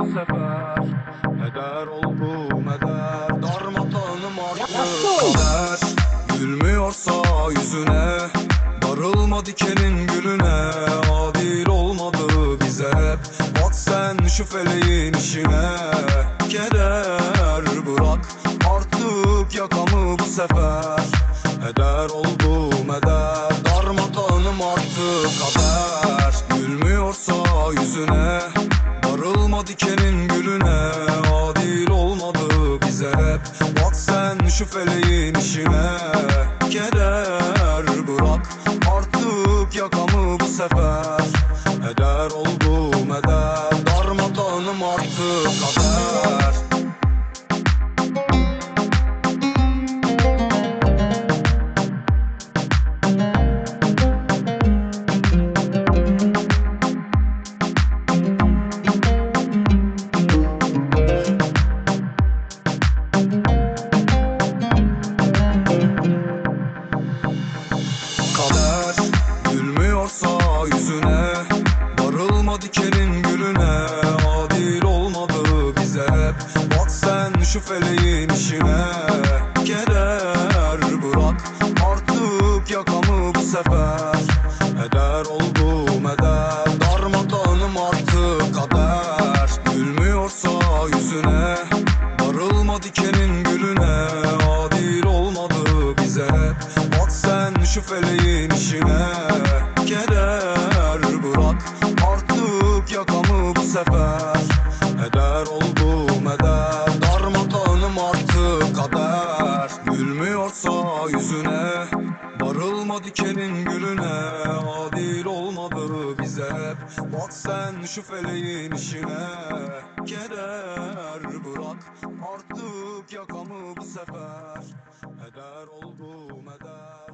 sefer. Heder oldum eder, darmadağınım artık kader. Gülmüyorsa yüzüne, darılma dikenin gülüne. Adil olmadı bize hep, bak sen şu feleğin işine. Keder bırak artık yakamı bu sefer. Heder oldum eder, darmadağınım artık kader. Gülmüyorsa yüzüne, darılma dikenin gülüne. Adil olmadı bize hep, bak sen şu feleğin işine. Keder bırak artık yakamı bu sefer. Heder oldum eder, darmadağınım artık kader. Kader gülmüyorsa yüzüne, darılma dikenin gülüne. Adil olmadı bize hep, bak sen şu feleğin işine. Keder bırak artık yakamı bu sefer. Heder oldum eder, darmadağınım artık kader. Gülmüyorsa yüzüne, darılma dikenin gülüne. Adil olmadı bize hep, bak sen şu feleğin işine. Keder bırak artık yakamı bu sefer. Heder oldum eder, darmadağınım artık kader. Gülmüyorsa yüzüne, darılma dikenin gülüne. Adil olmadı bize hep, bak sen şu feleğin işine. Keder bırak artık yakamı bu sefer. Heder oldum eder.